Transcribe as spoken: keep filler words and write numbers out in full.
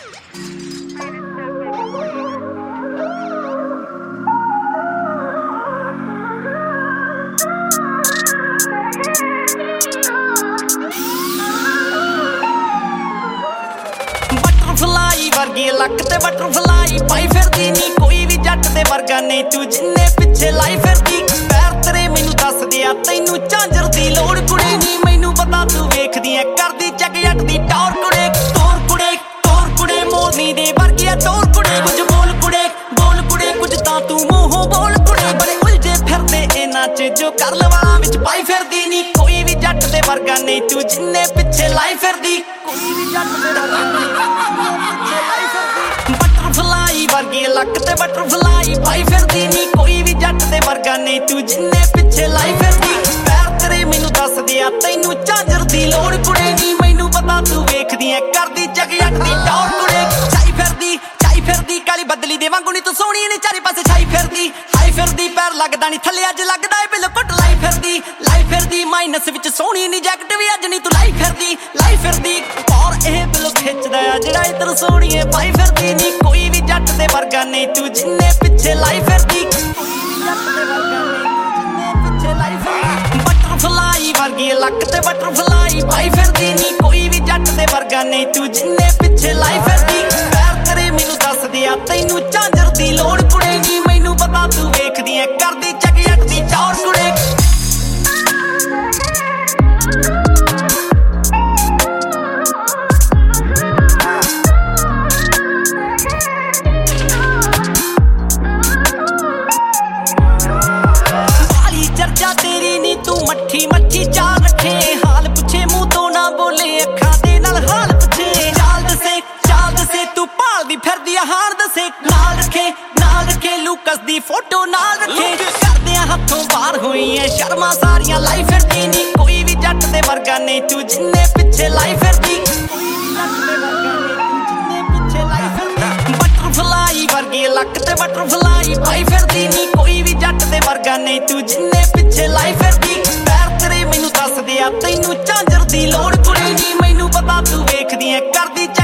butterfly वर्गी लक ते बटरफ्लाई पाई फिरदी नी कोई भी जट दे वर्गा नहीं तू जिन्ने पिछे लाई फिरदी पैर तेरे मैनू दस दिया तैनू झांजर दी लोड़ कुड़े नी मैनू पता तू वेखदी ऐ करदी जग जट दी टौर कुड़े तोर कुड़े तोर कुड़े मोरनी दे वर्गी टोर कुड़े कुछ बोल कुड़े बोल कुड़े कुछ तां तू मूंहों बोल कुड़े बड़े उलझे फिरदे इन्हां च जो कर लवा विच पाई फिरदी नी कोई भी जट दे वर्गा नहीं तू जिन्ने पिछे लाई फिरदी कोई भी जट दे वर्गा बटरफ्लाई वर्गी लक ते बटरफ्लाई पाई फिरदी नी कोई भी जट दे वर्गा नहीं तू जिन्ने पिछे लाई फिरदी पैर तेरे मैनू दस दिया तैनू झांजर दी लोड़ कुड़े नी मैनू पता तू वेखदी ऐ करदी जग जट दी टौर कुड़े चाई फिरदी चाई फिरदी काली बदली दे वांगू नी तू सोहणी नी चारे पासे छाई फिरदी हाई फिरदी पैर लगदा नी थल्ले अज लगदा ए बिल कुट लाई फिरदी लाई फिरदी माइनस विच सोहणी नी जैकेट भी अज नी तू लाई फिरदी लाई फिरदी और ए बिल खिचदा जेड़ा इधर सोहणीए पाई फिरदी नी कोई भी जट दे वर्गा नहीं तू जिन्ने पिछे लाई फिरदी कोई भी जट दे वर्गा नहीं तू जिन्ने पिछे लाई फिरदी बटरफ्लाई वर्गी लक ते बटरफ्लाई पाई फिरदी नी कोई भी जट दे वर्गा नहीं तू जिन्ने पिछे लाई फिरदी पैर तेरे मैनू दस दिया तैनू झांजर दी लोड़ कुड़े नी मैनू पता तू वेखदी ऐ करदी जग जट दी टौर कुड़े तेरी नी तू मट्ठी मट्ठी चाल रखे हाल पुछे मुंह तो ना बोले अखा दे नाल हाल पुछे चाल दसे चाल दसे तू भाल दी फिरदी हार दसे नाल रखे नाल रखे लूकस दी फोटो नाल रखे करदे हथों बाहर होई है शर्मा सारियां लाई फिरदी नी कोई भी जट दे वर्गा नहीं तू जिन्ने पिछे लाई फिरदी कोई भी जट दे वर्गा नहीं तू जिन्ने पिछे लाई फिरदी बटरफ्लाई वर्गी लक ते बटरफ्लाई पाई फिरदी नी कोई भी जट दे वर्गा नहीं तू जिन्ने पिछे लाई फिरदी पैर तेरे मैनू दस दिया तैनू झांजर दी लोड़ कुड़े नी मैनू पता तू वेखदी ऐ करदी